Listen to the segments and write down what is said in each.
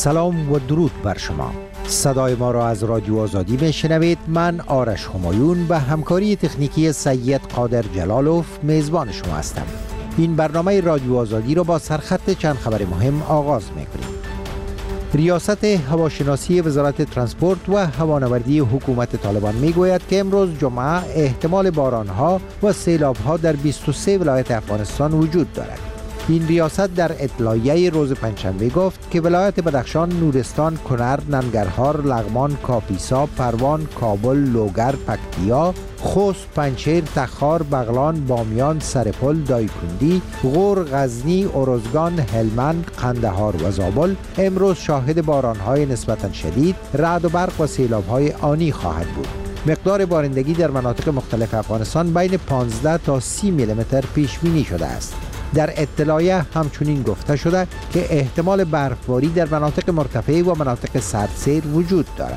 سلام و درود بر شما. صدای ما را از رادیو آزادی میشنوید. من آرش همایون به همکاری تکنیکی سید قادر جلالوف میزبان شما هستم. این برنامه رادیو آزادی را با سرخط چند خبر مهم آغاز می‌کنیم. ریاست هواشناسی وزارت ترانسپورت و هوانوردی حکومت طالبان میگوید که امروز جمعه احتمال بارانها و سیلابها در 23 ولایت افغانستان وجود دارد. این ریاست در اطلاعیه روز پنجشنبه گفت که ولایت بدخشان، نورستان، کنر، ننگرهار، لغمان، کاپیسا، پروان، کابل، لوگر، پکتیا، خوست، پنجشیر، تخار، بغلان، بامیان، سرپل، دایکندی، غور، غزنی، ارزگان، هلمند، قندهار و زابل امروز شاهد بارانهای نسبتاً شدید، رعد و برق و سیلابهای آنی خواهد بود. مقدار بارندگی در مناطق مختلف افغانستان بین 15 تا 30 میلیمتر پیش بینی شده است. در اطلاعیه همچنین گفته شده که احتمال برفباری در مناطق مرتفع و مناطق سردسیر وجود دارد.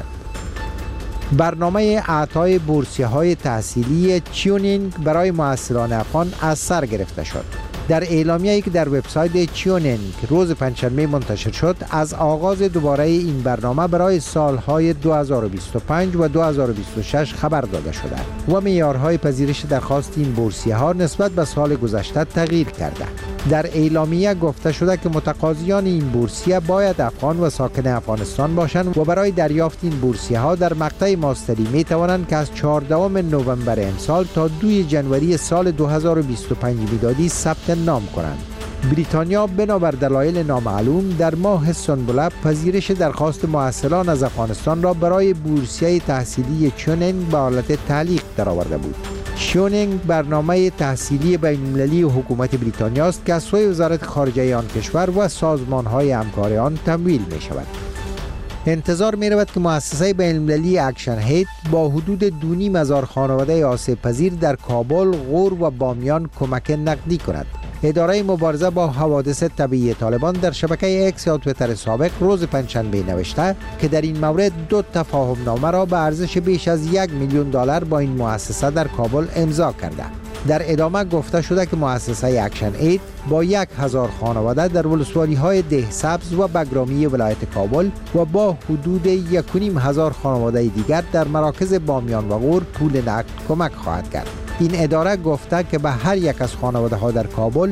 برنامه اعطای بورسیه‌های تحصیلی چیونینگ برای محصلان افغان از سر گرفته شد. در اعلامیه‌ای که در وبسایت چیونینگ روز پنجشنبه منتشر شد، از آغاز دوباره این برنامه برای سالهای 2025 و 2026 خبر داده شده و معیارهای پذیرش درخواست این بورسیه‌ها نسبت به سال گذشته تغییر کرده. در اعلامیه گفته شده که متقاضیان این بورسیه باید افغان و ساکن افغانستان باشند و برای دریافت این بورسیه‌ها در مقطع ماستری می توانند که از 14 نوامبر امسال تا 2 جنوری سال 2025 میلادی ثبت نام کنند. بریتانیا بنابر دلایل نامعلوم در ماه سنبله پذیرش درخواست محصلان از افغانستان را برای بورسیه تحصیلی چیونینگ به حالت تعلیق درآورده بود. چیونینگ برنامه تحصیلی بین‌المللی حکومت بریتانیا است که از سوی وزارت خارجه آن کشور و سازمان‌های همکار آن تمویل می‌شود. انتظار می‌رود که مؤسسه بین‌المللی اکشن هید با حدود 2.5 خانواده آسیب پذیر در کابل، غور و بامیان کمک نقدی کند. اداره مبارزه با حوادث طبیعی طالبان در شبکه اکس یا توییتر سابق روز پنجشنبه نوشته که در این مورد 2 تفاهم نامه را به ارزش بیش از $1 میلیون با این مؤسسه در کابل امضا کرده. در ادامه گفته شده که مؤسسه اکشن اید با 1000 خانواده در ولسوالی‌های ده سبز و بگرامی ولایت کابل و با حدود 1500 خانواده دیگر در مراکز بامیان و غور پول نقد کمک خواهد کرد. این اداره گفته که به هر یک از خانواده ها در کابل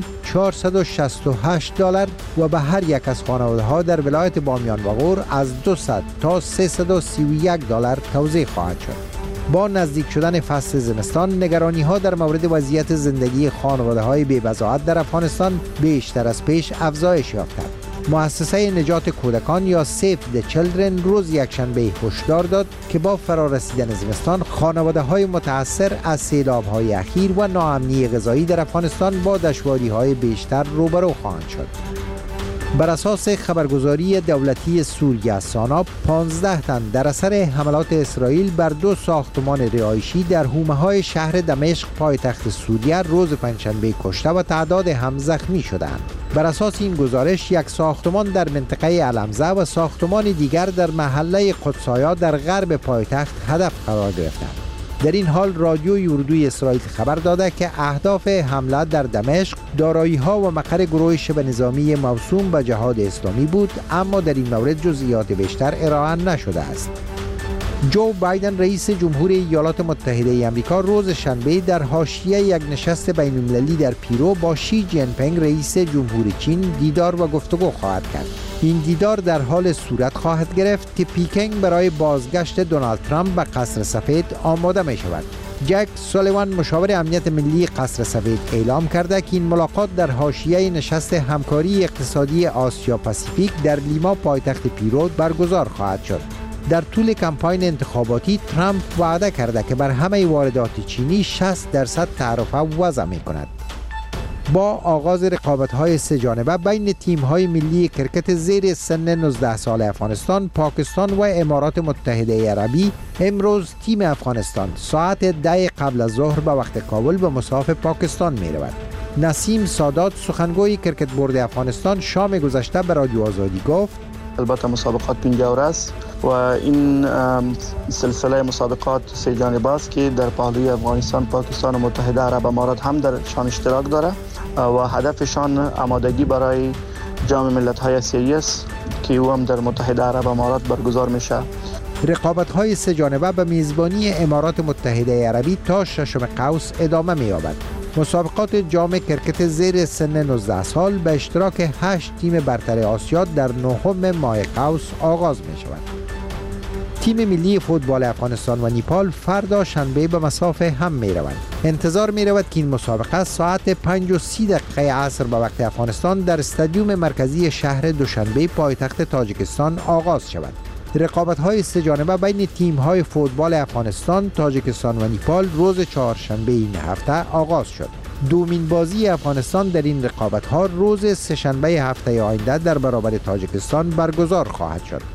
$468 و به هر یک از خانواده ها در ولایت بامیان و غور از 200 تا $331 توزیع خواهد شد. با نزدیک شدن فصل زمستان، نگرانی ها در مورد وضعیت زندگی خانواده های بی‌بضاعت در افغانستان بیشتر از پیش افزایش یافته. مؤسسه نجات کودکان یا سیف د چیلدرن روز یکشنبه هشدار داد که با فرارسیدن زمستان خانواده‌های متأثر از سیلاب‌های اخیر و ناامنی غذایی در افغانستان با دشواری‌های بیشتر روبرو خواهند شد. بر اساس خبرگزاری دولتی سوریه سانا، 15 تن در اثر حملات اسرائیل بر 2 ساختمان رهایشی در حومه‌های شهر دمشق پایتخت سوریه روز پنجشنبه کشته و تعداد هم زخمی شدند. بر اساس این گزارش، یک ساختمان در منطقه علمزه و ساختمان دیگر در محله قدسایا در غرب پایتخت هدف قرار گرفتند. در این حال رادیوی اردوی اسرائیل خبر داده که اهداف حمله در دمشق دارایی‌ها و مقر گروه شبه نظامی موسوم به جهاد اسلامی بود، اما در این مورد جزئیات بیشتر ارائه نشده است. جو بایدن رئیس جمهوری ایالات متحده آمریکا روز شنبه در حاشیه یک نشست بین‌المللی در پیرو با شی جین پینگ رئیس جمهوری چین دیدار و گفتگو خواهد کرد. این دیدار در حال صورت خواهد گرفت که پیکینگ برای بازگشت دونالد ترامپ به قصر سفید آماده می شود. جک سولیوان مشاور امنیت ملی قصر سفید اعلام کرده که این ملاقات در حاشیه نشست همکاری اقتصادی آسیا پاسیفیک در لیما پایتخت پیرو برگزار خواهد شد. در طول کمپاین انتخاباتی ترامپ وعده کرده که بر همه واردات چینی 60% تعرفه وضع می کند. با آغاز رقابت‌های 3 جانبه بین تیم‌های ملی کرکت زیر سن 19 سال افغانستان، پاکستان و امارات متحده عربی، امروز تیم افغانستان ساعت 10 قبل از ظهر به وقت کابل به مساف پاکستان می‌رود. نسیم سادات سخنگوی کرکت بورد افغانستان شام گذشته به رادیو آزادی گفت: البته مسابقات 50 است و این سلسله مسابقات 3 جانبه است که در پهلوی افغانستان، پاکستان و متحده عرب امارات هم در شان اشتراک داره و هدفشان آمادگی برای جام ملت‌های آسیایی است که او هم در متحده عرب امارات برگزار میشه. رقابت‌های سه جانبه به میزبانی امارات متحده عربی تا 6 قوس ادامه می‌یابد. مسابقات جام کرکت زیر سن 19 سال به اشتراک 8 تیم برتر آسیا در 9 ماه قوس آغاز می‌شود. تیم ملی فوتبال افغانستان و نیپال فردا شنبه به مسافه هم می‌روند. انتظار می‌رود که این مسابقه ساعت 5:30 عصر به وقت افغانستان در استادیوم مرکزی شهر دوشنبه پایتخت تاجیکستان آغاز شود. رقابت‌های سه جانبه بین تیم‌های فوتبال افغانستان، تاجیکستان و نیپال روز چهارشنبه این هفته آغاز شد. دومین بازی افغانستان در این رقابت‌ها روز سه‌شنبه هفته آینده در برابر تاجیکستان برگزار خواهد شد.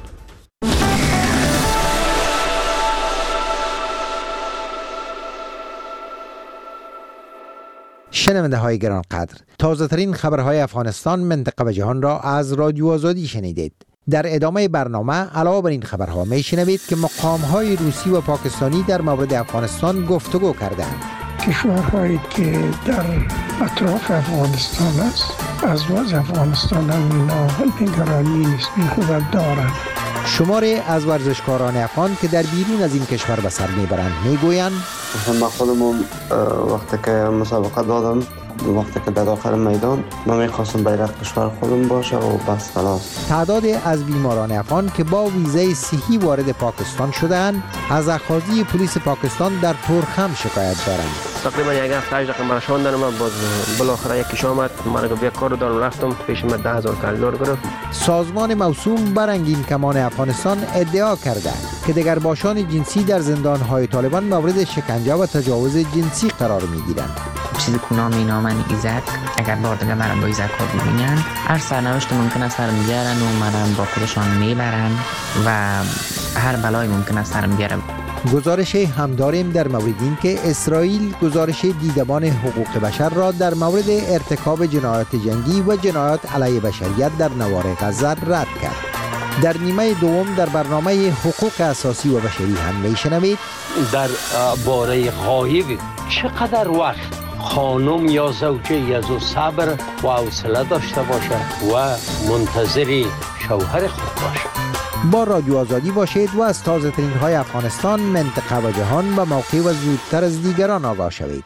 شنونده های گرانقدر، تازه ترین خبرهای افغانستان، منطقه و جهان را از رادیو آزادی شنیدید. در ادامه برنامه علاوه بر این خبرها میشنوید که مقام‌های روسی و پاکستانی در مورد افغانستان گفتگو کردند. کشورهایی که در اطراف افغانستان است از وضع افغانستان هم اینا نگرانی نسبی خود دارند. شماری از ورزشکاران افغان که در بیرون از این کشور به سر میبرند میگویند من خودم وقتی که مسابقه دادم، وقتی که در آخر میدان من میخواستم بیرق کشور خودم باشه و بس خلاص. تعداد از بیماران افغان که با ویزای صحی وارد پاکستان شدند از اخاذی پلیس پاکستان در تورخم شکایت دارند. تقریبا یک هفته 8 دقیقه مرا شوندن، من باز بالاخره یکیش آمد، من یک کار دارم رفتم، پیش من 10,000 دلار گرفت. سازمان موسوم بر رنگین کمان افغانستان ادعا کرده که دگرباشان جنسی در زندان‌های طالبان مورد شکنجه و تجاوز جنسی قرار می‌گیرند. چیزی که نام اینامن ایزک، اگر بار دیگه مرم با ایزک ها ببینن هر سرنوشت ممکن است سرم بیارن و مرم با خودشان میبرن و هر بلای ممکن است سرم بیارن. گزارش هم داریم در مورد این که اسرائیل گزارش دیدبان حقوق بشر را در مورد ارتکاب جنایات جنگی و جنایات علیه بشریت در نوار غزه رد کرد. در نیمه دوم در برنامه حقوق اساسی و بشری هم میشنوید در باره غایب چقدر وقت خانم یا زوجه از او صبر و حوصله داشته باشد و منتظر شوهر خود باشد. با رادیو آزادی باشید و از تازه ترین های افغانستان، منطقه و جهان به موقع و زودتر از دیگران آگاه شوید.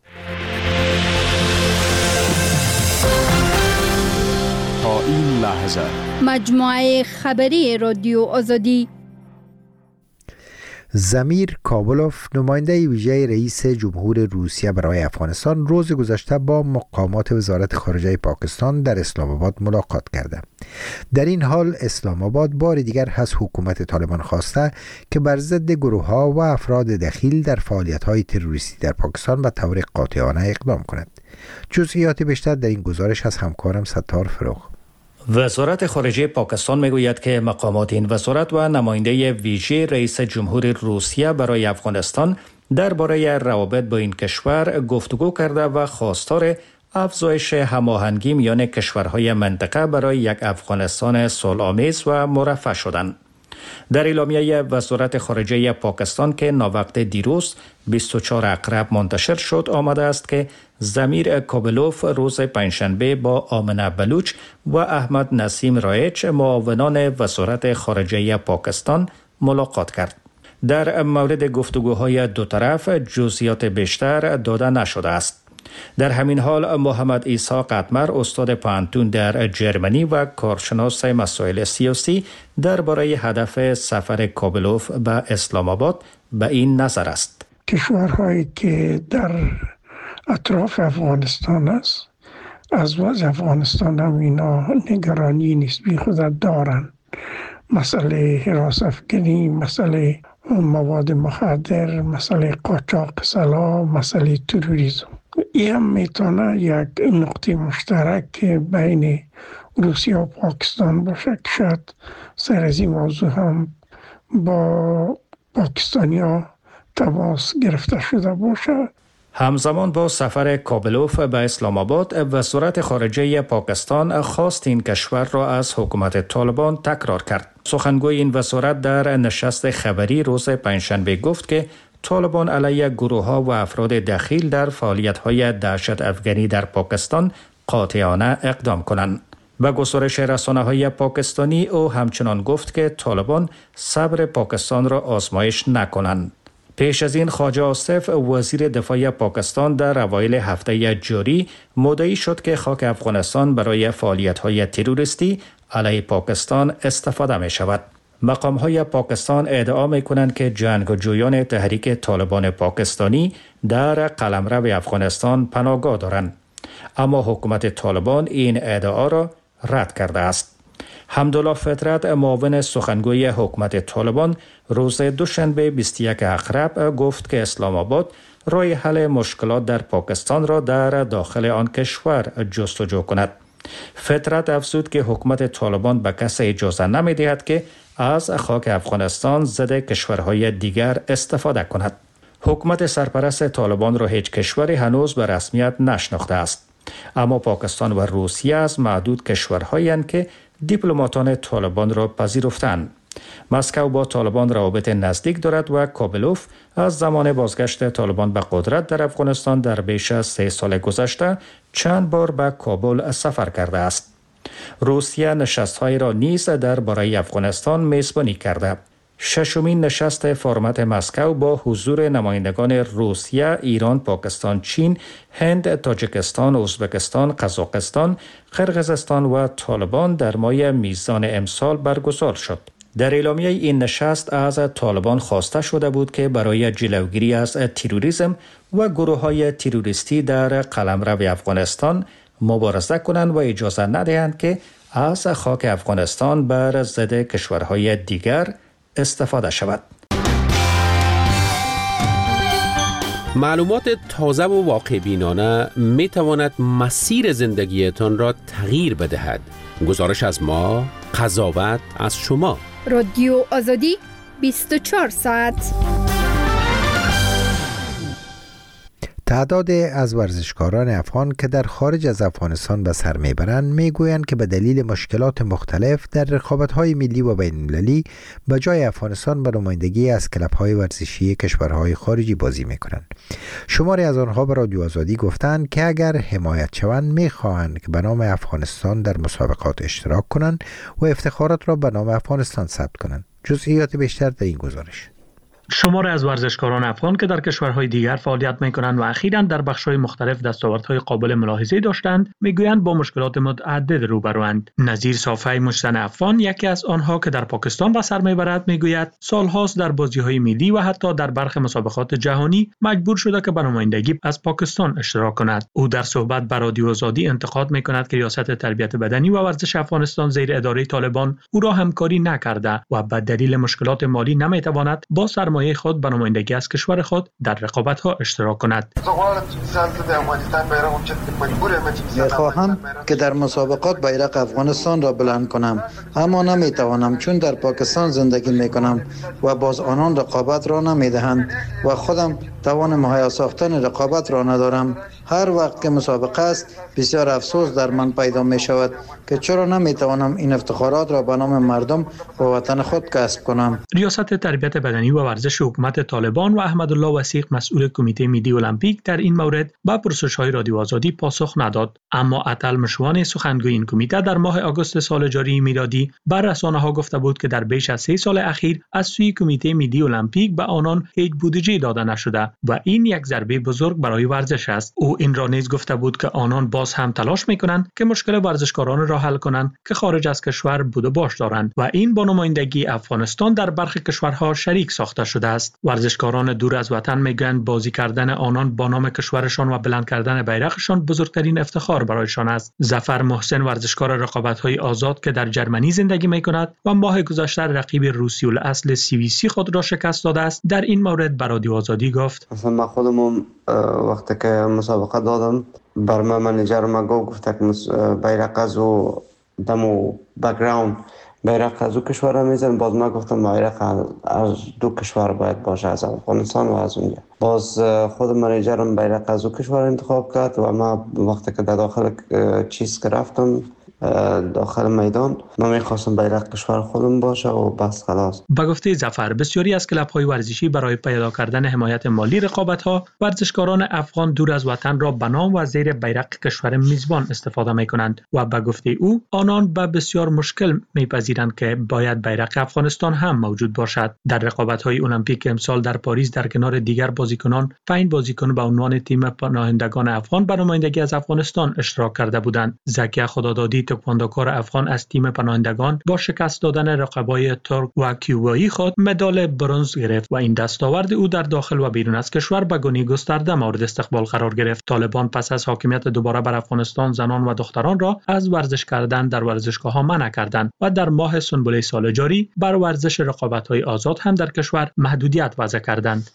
تا این لحظه مجموعه خبری رادیو آزادی. زمیر کابلوف، نماینده ویژه رئیس جمهور روسیه برای افغانستان، روز گذشته با مقامات وزارت خارجه پاکستان در اسلام آباد ملاقات کرده. در این حال اسلام آباد بار دیگر از حکومت طالبان خواسته که بر ضد گروه‌ها و افراد دخیل در فعالیت‌های تروریستی در پاکستان به طور قاطعانه اقدام کند. جزئیات بیشتر در این گزارش از همکارم ستار فروغ. وزارت خارجه پاکستان میگوید که مقامات این وزارت و نماینده ویژه رئیس جمهور روسیه برای افغانستان درباره روابط با این کشور گفتگو کرده و خواستار افزایش هماهنگی میان کشورهای منطقه برای یک افغانستان صلح‌آمیز و مرفه شدند. در اعلامیه وزارت خارجه پاکستان که ناوقت دیروز 24 اقرب منتشر شد آمده است که زمیر کابلوف روز پنجشنبه با آمنه بلوچ و احمد نسیم رایچ معاونان وزارت خارجه پاکستان ملاقات کرد. در مورد گفتگوهای دو طرف جزئیات بیشتر داده نشده است. در همین حال محمد عیسی قطمر، استاد پانتون در جرمنی و کارشناس مسائل سیاسی، درباره هدف سفر کابلوف به اسلام آباد به این نظر است: کشورهایی که در اطراف افغانستان است از وضع افغانستان هم اینا نگرانی نسبی خود دارند. مسئله حراس افغانی، مسئله مواد مخدر، مسئله قاچاق سلاح، مسئله تروریسم. این هم میتونه یک نقطه مشترک بین روسیه و پاکستان باشه که شاید سر از این موضوع هم با پاکستانی ها تماس گرفته شده باشه. همزمان با سفر کابلوف به اسلام آباد، وزارت خارجه پاکستان خواست این کشور را از حکومت طالبان تکرار کرد. سخنگوی این وزارت در نشست خبری روز پنجشنبه گفت که طالبان علیه گروه‌ها و افراد دخیل در فعالیت‌های دهشت افغانی در پاکستان قاطعانه اقدام کنند. به گزارش رسانه‌های پاکستانی او همچنان گفت که طالبان صبر پاکستان را آزمایش نکنند. پیش از این خواجه آصف وزیر دفاع پاکستان در اوایل هفته جاری مدعی شد که خاک افغانستان برای فعالیت‌های تروریستی علیه پاکستان استفاده می شود. مقام‌های پاکستان ادعا می‌کنند که جنگجویان تحریک طالبان پاکستانی در قلمرو افغانستان پناهگاه دارند، اما حکومت طالبان این ادعا را رد کرده است. حمدالله فطرت معاون سخنگوی حکومت طالبان روز دوشنبه 21 اقرب گفت که اسلام آباد راه حل مشکلات در پاکستان را در داخل آن کشور جستجو کند. فطرت افزود که حکومت طالبان به کسی اجازه نمی‌دهد که از خاک افغانستان ضد کشورهای دیگر استفاده کند. حکومت سرپرست طالبان را هیچ کشوری هنوز به رسمیت نشناخته است، اما پاکستان و روسیه از معدود کشورهایی هستند که دیپلماتان طالبان را پذیرفتند. مسکو با طالبان روابط نزدیک دارد و کابلوف از زمان بازگشت طالبان به قدرت در افغانستان در بیش از 3 سال گذشته چند بار به کابل سفر کرده است. روسیه نشست‌هایی را نیز درباره افغانستان میزبانی کرده. ششمین نشست فرمت مسکو با حضور نمایندگان روسیه، ایران، پاکستان، چین، هند، تاجیکستان، ازبکستان، قزاقستان، قرقیزستان و طالبان در ماه میزان امسال برگزار شد. در اعلامیه این نشست از طالبان خواسته شده بود که برای جلوگیری از تروریسم و گروه‌های تروریستی در قلمرو افغانستان مبارزه کنند و اجازه ندهند که از خاک افغانستان بر ضد کشورهای دیگر استفاده شود. معلومات تازه و واقع بینانه می تواند مسیر زندگیتان را تغییر بدهد. گزارش از ما، قضاوت از شما. رادیو آزادی 24 ساعت. تعداد از ورزشکاران افغان که در خارج از افغانستان به سر میبرند میگویند که به دلیل مشکلات مختلف در رقابت‌های ملی و بین‌المللی به جای افغانستان به نمایندگی از کلب‌های ورزشی کشورهای خارجی بازی میکنند. شماری از آنها به رادیو آزادی گفتند که اگر حمایت شوند میخواهند که به نام افغانستان در مسابقات اشتراک کنند و افتخارات را به نام افغانستان ثبت کنند. جزئیات بیشتر در این گزارش. شماری از ورزشکاران افغان که در کشورهای دیگر فعالیت می‌کنند و اخیراً در بخش‌های مختلف دستاوردهای قابل ملاحظه داشتند، می‌گویند با مشکلات متعدد روبروند. نظیر صافی مجتن افغان، یکی از آنها که در پاکستان به سر می‌برد، می‌گوید سال‌هاست در بازی‌های ملی و حتی در برخی مسابقات جهانی مجبور شده که به نمایندگی از پاکستان اشتراک کند. او در صحبت با رادیو آزادی انتقاد می‌کند که ریاست تربیت بدنی و ورزش افغانستان زیر اداره طالبان او را همکاری نکرده و به دلیل مشکلات مالی نمی‌تواند با سرمایه خود به نمایندگی از کشور خود در رقابت‌ها اشتراک کند. می‌خواهم که در مسابقات بیرق افغانستان را بلند کنم، اما نمی‌توانم چون در پاکستان زندگی می‌کنم و باز آنان رقابت را نمی‌دهند و خودم توان مهیا ساختن رقابت را ندارم. هر وقت که مسابقه است بسیار افسوس در من پیدا می‌شود که چرا نمی‌توانم این افتخارات را به نام مردم و وطن خود کسب کنم. ریاست تربیت بدنی و ورزش حکومت طالبان و احمدالله وثیق مسئول کمیته ملی المپیک در این مورد به پرسش‌های رادیو آزادی پاسخ نداد، اما عطل مشوان سخنگوی این کمیته در ماه آگوست سال جاری میلادی بر رسانه‌ها گفته بود که در بیش از 3 سال اخیر از سوی کمیته ملی المپیک به آنان هیچ بودجه داده نشده و این یک ضربه بزرگ برای ورزش است. او این را نیز گفته بود که آنان باز هم تلاش می‌کنند که مشکل ورزشکاران را حل کنند که خارج از کشور بود و باش دارند و این با نمایندگی افغانستان در برخی کشورها شریک ساخته شده است. ورزشکاران دور از وطن میگویند بازی کردن آنان با نام کشورشان و بلند کردن بیرقشان بزرگترین افتخار برایشان است. ظفر محسن ورزشکار رقابت‌های آزاد که در جرمنی زندگی می‌کند و ماه گذشته رقیب روسی الاصل CVC خود را شکست داده است، در این مورد به رادیو آزادی گفت: من خودم وقتی که مسابقه دادم بر من منیجر گفت که بیرق از او دمو بک‌گراند بیرق از او کشور میزن. باز من گفتم بیرق از 2 کشور باید باشه، از افغانستان و از اونجا. باز خود منیجرم بیرق از او کشور انتخاب کرد و من وقتی که در داخل چیز که رفتم داخل میدان. ما میخواستم بیرق کشور خودم باشه و بس خلاص. به گفته ظفر، بسیاری از کلب‌های ورزشی برای پیدا کردن حمایت مالی رقابت‌ها، ورزشکاران افغان دور از وطن را به نام و زیر بیرق کشور میزبان استفاده می‌کنند و به گفته او آنان به بسیار مشکل می‌پذیرند که باید بیرق افغانستان هم موجود باشد. در رقابت‌های المپیک امسال در پاریس در کنار دیگر بازیکنان، 5 بازیکن به عنوان تیم پناهندگان افغان به نمایندگی از افغانستان اشتراک کرده بودند. زکیه خدادادی تکواندوکار افغان از تیم پناهندگان با شکست دادن رقبای ترک و کیوبایی خود مدال برنز گرفت و این دستاورد او در داخل و بیرون از کشور به گونه گسترده مورد استقبال قرار گرفت. طالبان پس از حاکمیت دوباره بر افغانستان زنان و دختران را از ورزش کردن در ورزشگاه‌ها منع کردند و در ماه سنبله سال جاری بر ورزش رقابت‌های آزاد هم در کشور محدودیت وضع کردند.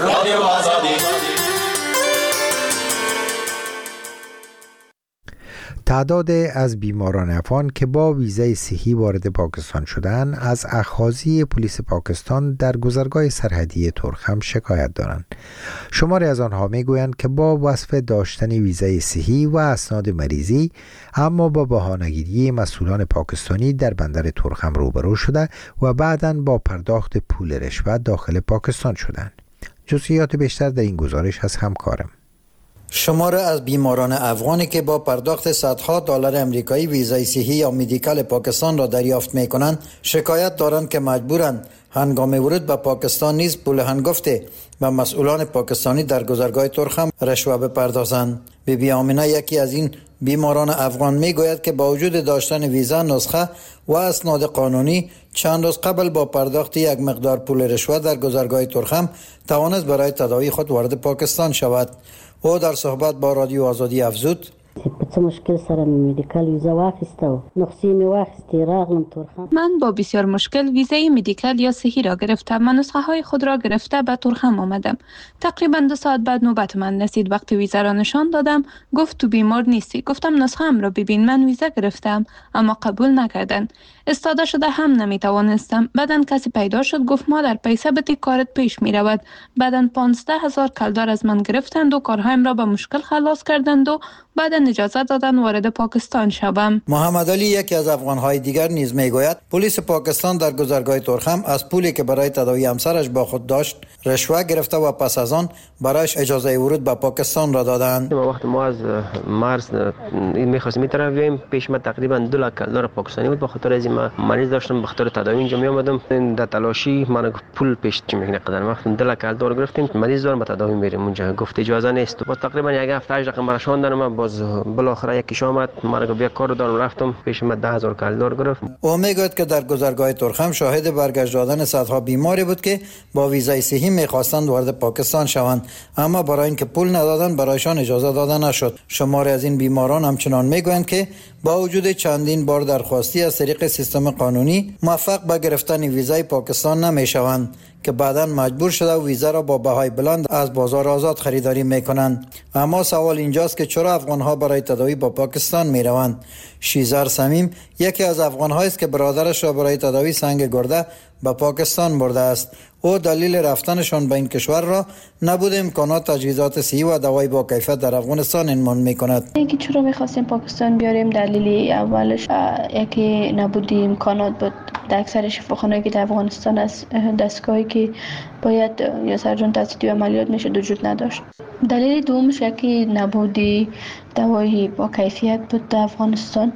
تعداد از بیماران افغان که با ویزای صحی وارد پاکستان شدند از اخاذی پلیس پاکستان در گذرگاه سرحدی ترخم شکایت دارند. شماری از آنها میگویند که با وصف داشتن ویزای صحی و اسناد مریضی اما با بهانه‌گیری مسئولان پاکستانی در بندر ترخم روبرو شده و بعداً با پرداخت پول رشوه داخل پاکستان شدند. جزئیات بیشتر در این گزارش از همکارم. شمار از بیماران افغانی که با پرداخت صدها دلار امریکایی ویزای صحی یا مدیکال پاکستان را دریافت می کنند شکایت دارند که مجبورند هنگام ورود به پاکستان نیز پول هنگفته و مسئولان پاکستانی در گذرگاه ترخم رشوه بپردازند. بیبی آمینه یکی از این بیماران افغان می گوید که با وجود داشتن ویزا، نسخه و اسناد قانونی چند روز قبل با پرداخت یک مقدار پول رشوه در گذرگاه ترخم توانست برای تداوی خود وارد پاکستان شود. او در صحبت با رادیو آزادی افزود: من با بسیار مشکل ویزای مدیکال یا صحی را گرفتم و نسخه های خود را گرفته به ترخم آمدم. تقریبا 2 ساعت بعد نوبت من رسید. وقتی ویزا را نشان دادم گفت تو بیمار نیستی. گفتم نسخه ام را ببین، من ویزا گرفتم، اما قبول نکردن. استاده شده هم نمیتوانستم. بعدن کسی پیدا شد گفت مادر پیسه بده، کارت پیش می رود. بعدن 15,000 کلدار از من گرفتند و کارهایم را به مشکل خلاص کردند و بعدن اجازه دادن وارد پاکستان شوم. محمد علی یکی از افغان‌های دیگر نیز میگوید پلیس پاکستان در گذرگاه ترخم از پولی که برای تداوی همسرش با خود داشت رشوه گرفته و پس از آن برایش اجازه ورود به پاکستان را دادند. وقتی ما از مارس می‌خواستیم می‌رویم، پیش ما تقریبا 2 لک دلار پاکستانی بود. به خاطر از من مریض داشتم، به خاطر تداوی اینجا می اومدم. در تلاشی من پول پیش چی می‌کنه وقتی 2 لک دلار گرفتیم، مریض دارم به تداوی میریم اونجا، گفت اجازه نیست. با تقریبا یک هفته 8 رقم برشاندن من باز بالاخره یکیش آمد، من گفت بیا کارو دارم، رفتم پیش من 10,000 کلدار گرفت. او میگوید که در گذرگاه ترخم شاهد برگشت دادن صدها بیماری بود که با ویزای صحی می‌خواستند وارد پاکستان شوند، اما برای اینکه پول ندادن برایشان اجازه داده نشد. شماری از این بیماران همچنان میگویند که با وجود چندین بار درخواستی از طریق سیستم قانونی موفق به گرفتن ویزای پاکستان نمیشوند که بعداً مجبور شده و ویزا را با بهای بلند از بازار آزاد خریداری میکنند. اما سوال اینجاست که چرا افغانها برای تداوی با پاکستان میروند؟ شیزار سمیم یکی از افغانهایی است که برادرش را برای تداوی سنگ گرده به پاکستان برده است. او دلیل رفتنشان به این کشور را نبود امکانات تجهیزات صحی و دوای با کیفیت در افغانستان عنوان میکند. اینکه چرا میخواستیم پاکستان بیاریم، دلیل اولش یکی نبود امکانات بود. در اکثر شفاخانه‌ای که در افغانستان است دستگاهی که باید یا سرجان تسدید و عملیات میشه وجود نداشت. دلیل دومش یکی نبود دوای با کیفیت بود در افغانستان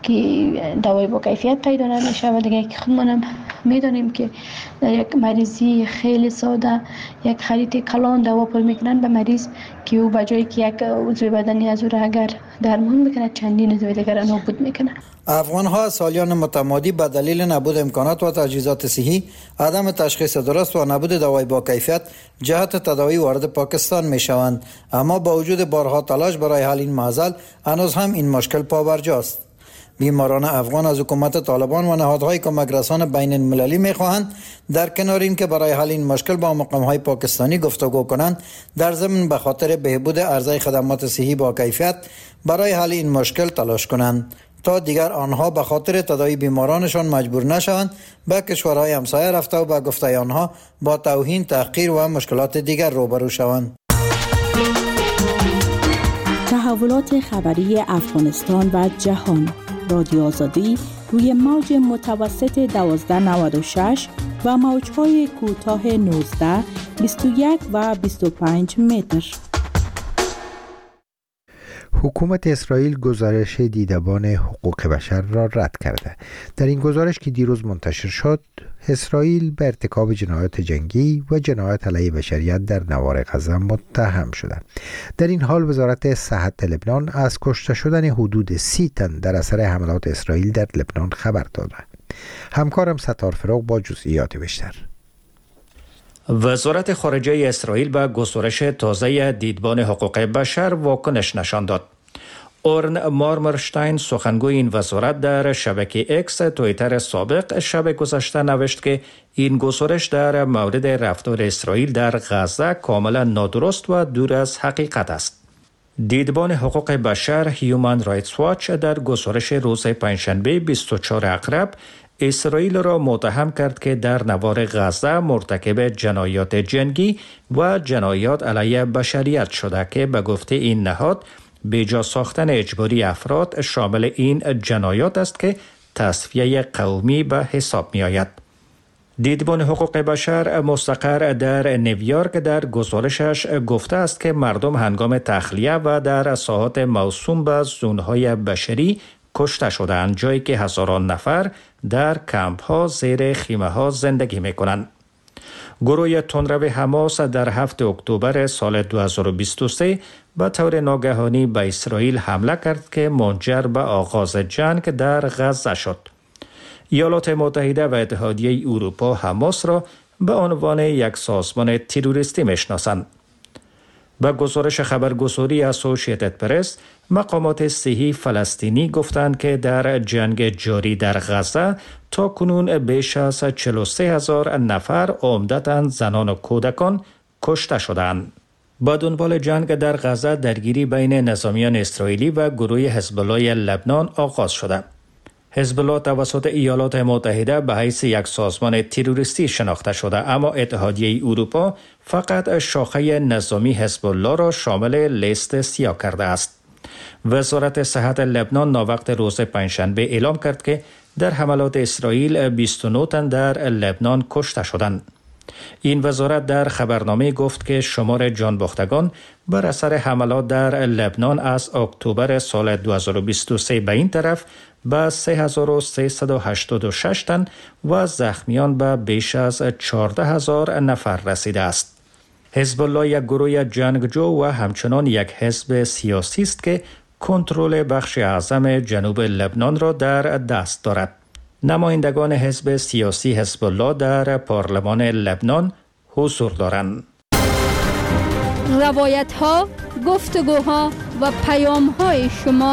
که دوای با کیفیت پیدا نمیشه و دیگه خودمونم میدونیم که در یک مریضی خیلی ساده یک خریط کلان دوا پر میکنن به مریض که او بجایی که یک عضو بدنی از او را اگر درمان میکنه چندین عضو دیگر نابود میکنه. افغان‌ها سالیان متمادی به دلیل نبود امکانات و تجهیزات صحی، عدم تشخیص درست و نبود دوای با کیفیت جهت تداوی وارد پاکستان میشوند، اما با وجود بارها تلاش برای حل این معضل هنوز هم این مشکل پابرجاست. بیماران افغان از حکومت طالبان و نهادهای کمک رسان بین المللی می‌خواهند در کنار این که برای حل این مشکل با مقام‌های پاکستانی گفتگو کنند، در ضمن به خاطر بهبود عرضه خدمات صحی با کیفیت برای حل این مشکل تلاش کنند تا دیگر آنها به خاطر تداوی بیمارانشان مجبور نشوند به کشورهای همسایه رفته و به گفته آنها با توهین، تحقیر و مشکلات دیگر روبرو شوند. تحولات خبری افغانستان و جهان رادیو آزادی روی موج متوسط 1296 و موج‌های کوتاه 19، 21 و 25 متر. حکومت اسرائیل گزارش دیدبان حقوق بشر را رد کرده. در این گزارش که دیروز منتشر شد، اسرائیل به ارتکاب جنایات جنگی و جنایات علیه بشریت در نوار غزه متهم شده. در این حال وزارت صحت لبنان از کشته شدن حدود 30 تن در اثر حملات اسرائیل در لبنان خبر داده. همکارم ستار فروغ با جزئیات بیشتر. وزارت خارجه اسرائیل به گزارش تازه دیدبان حقوق بشر واکنش نشان داد. اورن مارمرشتاین سخنگوی این وزارت در شبکه اکس توییتر سابق شب گذشته نوشت که این گزارش در مورد رفتار اسرائیل در غزه کاملا نادرست و دور از حقیقت است. دیدبان حقوق بشر هیومن رایتس واچ در گزارش روز پنجشنبه 24 اکتبر اسرائیل را متهم کرد که در نوار غزه مرتکب جنایات جنگی و جنایات علیه بشریت شده که به گفته این نهاد بیجا ساختن اجباری افراد شامل این جنایات است که تصفیه قومی به حساب می آید. دیدبان حقوق بشر مستقر در نیویورک در گزارشش گفته است که مردم هنگام تخلیه و در ساحات موسوم به زونهای بشری کشته شدند، جایی که هزاران نفر در کمپ ها زیر خیمه ها زندگی می کنند. گروه تندرو حماس در 7 اکتبر سال 2023 به طور ناگهانی به اسرائیل حمله کرد که منجر به آغاز جنگ در غزه شد. ایالات متحده و اتحادیه اروپا حماس را به عنوان یک سازمان تروریستی میشناسند. با گزارش خبرگزاری اسوسییتد پرس، مقامات صحی فلسطینی گفتند که در جنگ جاری در غزه تا کنون بیش از 43,000 نفر عمدتاً زنان و کودکان کشته شدند. با دنبال جنگ در غزه درگیری بین نظامیان اسرائیلی و گروه حزب الله لبنان آغاز شده. حزب الله توسط ایالات متحده به حیث یک سازمان تروریستی شناخته شده، اما اتحادیه اروپا فقط شاخه نظامی حزب الله را شامل لیست سیاه کرده است. وزارت صحت لبنان ناوقت روز پنجشنبه اعلام کرد که در حملات اسرائیل 29 تن در لبنان کشته شدند. این وزارت در خبرنامه گفت که شمار جانباختگان بر اثر حملات در لبنان از اکتبر سال 2023 به این طرف به 3386 تن و زخمیان به بیش از 14,000 نفر رسیده است. حزب الله یک گروه جنگجو و همچنان یک حزب سیاسی است که کنترل بخش اعظم جنوب لبنان را در دست دارد. نمایندگان حزب سیاسی حزب الله در پارلمان لبنان حضور دارند. روایت ها، گفتگوها و پیام های شما.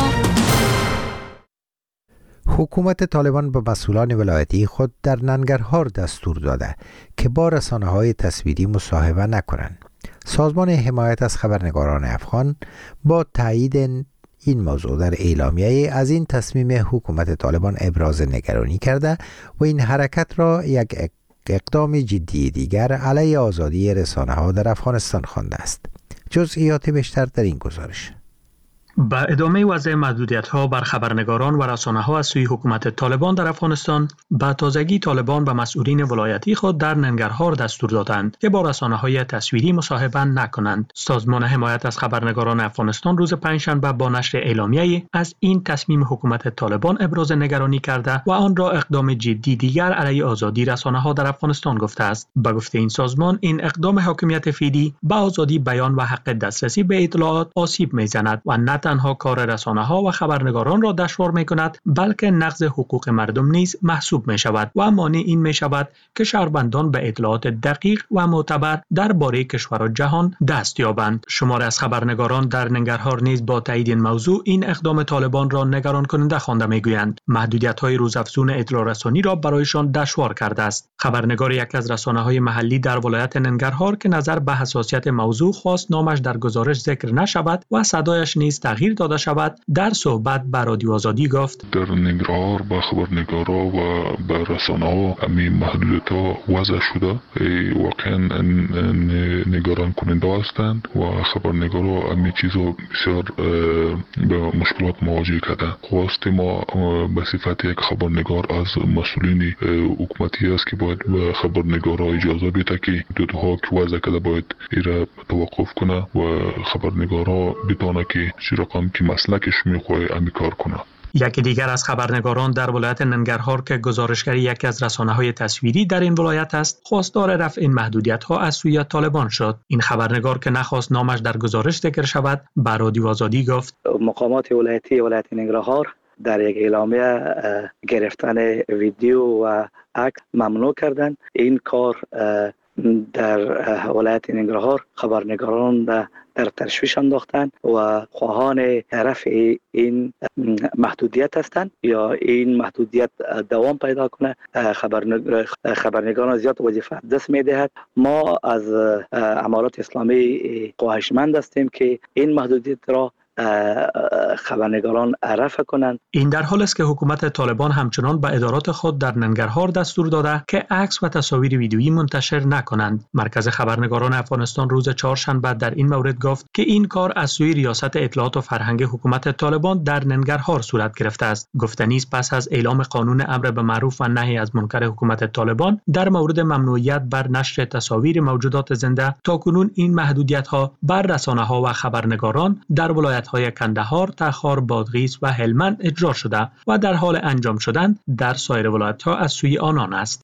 حکومت طالبان به مسئولان ولایتی خود در ننگرهار دستور داده که با رسانه‌های تصویری مصاحبه نکنند. سازمان حمایت از خبرنگاران افغان با تایید این موضوع در اعلامیه از این تصمیم حکومت طالبان ابراز نگرانی کرده و این حرکت را یک اقدام جدی دیگر علیه آزادی رسانه‌ها در افغانستان خوانده است. جزئیات بیشتر در این گزارش. با ادامه وضع محدودیت‌ها بر خبرنگاران و رسانه‌ها از سوی حکومت طالبان در افغانستان، با تازگی طالبان به مسئولین ولایتی خود در ننگرهار دستور دادند که با رسانه‌های تصویری مصاحبه نکنند. سازمان حمایت از خبرنگاران افغانستان روز پنجشنبه با نشر اعلامیه‌ای از این تصمیم حکومت طالبان ابراز نگرانی کرده و آن را اقدام جدی دیگر علیه آزادی رسانه‌ها در افغانستان گفته است. به گفته این سازمان، این اقدام حاکمیت فعلی به آزادی بیان و حق دسترسی به اطلاعات آسیب می‌زند و نه تنها کار رسانه‌ها و خبرنگاران را دشوار می‌کند، بلکه نقض حقوق مردم نیز محسوب می‌شود و مانع این می‌شود که شهروندان به اطلاعات دقیق و معتبر درباره کشور و جهان دست یابند. شمار از خبرنگاران در ننگرهار نیز با تایید این موضوع این اقدام طالبان را نگران کننده خوانده می‌گویند. محدودیت‌های روزافزون اطلاع رسانی را برایشان دشوار کرده است. خبرنگار یکی از رسانه‌های محلی در ولایت ننگرهار که نظر به حساسیت موضوع خواست نامش در گزارش ذکر نشود و صدایش نیز تغییر داده شود، در صحبت با رادیو آزادی گفت: در ننگرهار با خبرنگارا و با رسانه‌ها همین محدودیت‌ها وضع شده، واقعا نگران کننده هستند و خبرنگارا همین چیزا بسیار به مشکلات مواجه کردن. خواست ما به صفت یک خبرنگار از مسئولین حکومتی است که باید به خبرنگارها اجازه بده که حدودها که وضع کرده باید ایره توقف کنه و خبرنگارها بتونه که چی رقم که مسلکش میخواه امی کار کنه. یکی دیگر از خبرنگاران در ولایت ننگرهار که گزارشگری یکی از رسانه‌های تصویری در این ولایت است، خواستار رفع این محدودیت‌ها از سوی طالبان شد. این خبرنگار که نخواست نامش در گزارش ذکر شود، به رادیو آزادی گفت: مقامات ولایت ننگرهار در یک اعلامیه گرفتن ویدیو و عکس ممنوع کردند. این کار در ولایت ننگرهار خبرنگاران در تشویش انداختند و خواهان رفع این محدودیت هستند یا این محدودیت دوام پیدا کنه. خبرنگاران زیاد وظیفه دست میدهد. ما از امارات اسلامی خواهشمند هستیم که این محدودیت را خبرنگاران رفع کنند. این در حال است که حکومت طالبان همچنان به ادارات خود در ننگرهار دستور داده که عکس و تصاویر ویدیویی منتشر نکنند. مرکز خبرنگاران افغانستان روز چهارشنبه در این مورد گفت که این کار از سوی ریاست اطلاعات و فرهنگ حکومت طالبان در ننگرهار صورت گرفته است. گفتنی است پس از اعلام قانون امر به معروف و نهی از منکر حکومت طالبان در مورد ممنوعیت بر نشر تصاویر موجودات زنده، تاکنون این محدودیت‌ها بر رسانه‌ها و خبرنگاران در ولایت‌های کندهار، تخار، بادغیس و هلمند اجرا شده و در حال انجام شدن در سایر ولایت‌ها از سوی آنان است.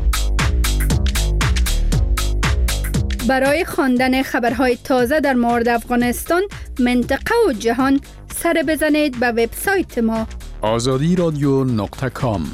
برای خواندن خبرهای تازه در مورد افغانستان، منطقه و جهان، سر بزنید به وبسایت ما azadiradyo.com.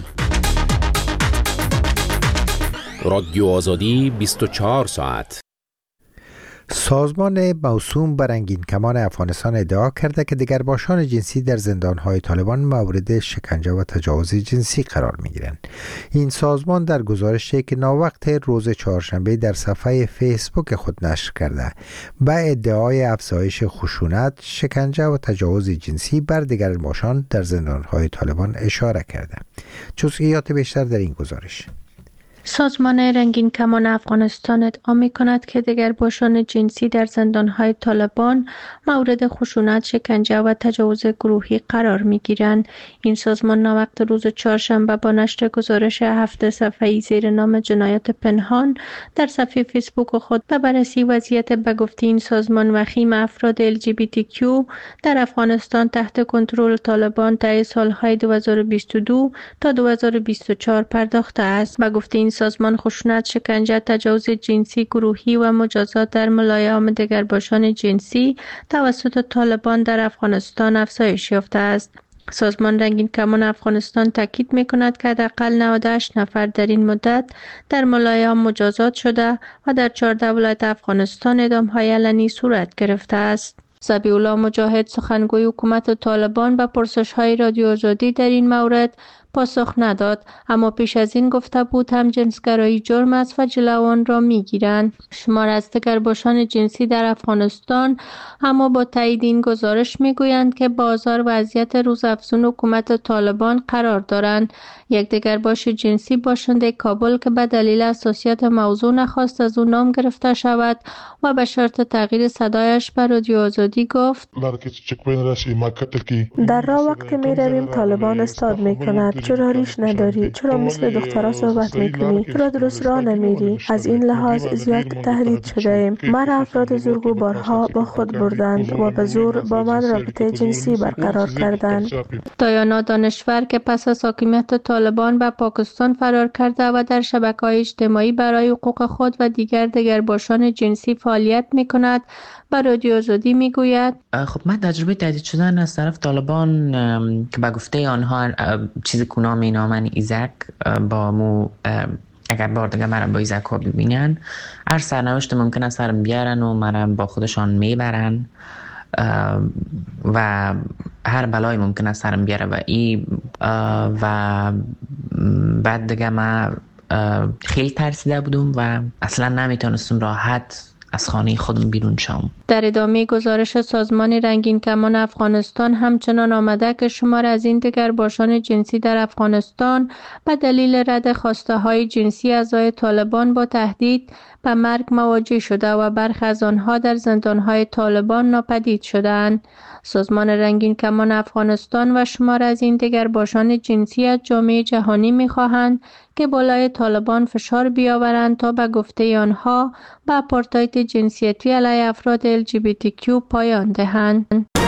رادیو آزادی 24 ساعت. سازمان موسوم به رنگین کمان افغانستان ادعا کرده که دگرباشان جنسی در زندانهای طالبان مورد شکنجه و تجاوز جنسی قرار می‌گیرند. این سازمان در گزارشی که ناوقت روز چهارشنبه در صفحه فیسبوک خود نشر کرده، به ادعای افزایش خشونت، شکنجه و تجاوز جنسی بر دگرباشان در زندانهای طالبان اشاره کرده. جزئیات بیشتر در این گزارش. سازمان رنگین کمان افغانستان ادعا می‌کند که دگرباشان جنسی در زندان‌های طالبان مورد خشونت، شکنجه و تجاوز گروهی قرار می‌گیرند. این سازمان ناوقت روز چهارشنبه با نشر گزارش 7 صفحه‌ای زیر نام جنایات پنهان در صفحه فیسبوک خود به بررسی وضعیت به گفته این سازمان وخیم افراد LGBTQ در افغانستان تحت کنترل طالبان طی سال‌های 2022 تا 2024 پرداخته است. به گفته این سازمان خشونت، شکنجه، تجاوز جنسی گروهی و مجازات در ملایام دگرباشان جنسی توسط طالبان در افغانستان افزایش یافته است. سازمان رنگین کمان افغانستان تاکید می‌کند که حداقل 98 نفر در این مدت در ملایام مجازات شده و در 14 ولایت افغانستان اعدام‌های علنی صورت گرفته است. ذبیح الله مجاهد، سخنگوی حکومت طالبان، به پرسش‌های رادیو آزادی در این مورد پاسخ نداد، اما پیش از این گفته بود هم جنسگرایی جرم است و جلوان را میگیرند. شمار از دگرباشان جنسی در افغانستان اما با تایید این گزارش میگویند که بازار وضعیت روزافزون حکومت طالبان قرار دارند. یک دگرباش جنسی باشنده کابل که به دلیل حساسیت موضوع نخواست از او نام گرفته شود و به شرط تغییر صدایش به رادیو آزادی گفت: در راه وقتی می رویم طالبان استاد می کند. چرا ریش نداری؟ چرا مثل دخترها صحبت می کنی؟ چرا درست راه نمیری؟ از این لحاظ زیاد تهدید شده ایم. مرا افراد زورگو بارها با خود بردند و به زور با من رابطه جنسی برقرار کردند. دایانا دانشور که پس از حاکمیت طالبان به پاکستان فرار کرده و در شبکه‌های اجتماعی برای حقوق خود و دیگر دگرباشان جنسی فعالیت می کند، به رادیو آزادی می گوید: خب من تجربه تهدید شدن از طرف طالبان که به گفته آنها چیزی که نام اینامن ایزک با مو اگر بار دیگه مرا با ایزک ها ببینن، هر سرنوشت ممکن است سرم بیارن و مرا با خودشان میبرن و هر بلای ممکن است سرم بیاره و بعد دیگه من خیلی ترسیده بودم و اصلا نمیتونستم راحت از خانه خودم بیرون شم. در ادامه گزارش سازمان رنگین کمان افغانستان همچنان آمده که شمار از این دگرباشان جنسی در افغانستان به دلیل رد خواسته های جنسی اعضای طالبان با تهدید به مرگ مواجه شده و برخی از آنها در زندانهای طالبان ناپدید شدند. سازمان رنگین کمان افغانستان و شمار از این دیگر باشان جنسی از جامعه جهانی می‌خواهند که بالای طالبان فشار بیاورند تا به گفته آنها به آپارتاید جنسیتی علیه افراد LGBTQ پایان دهند.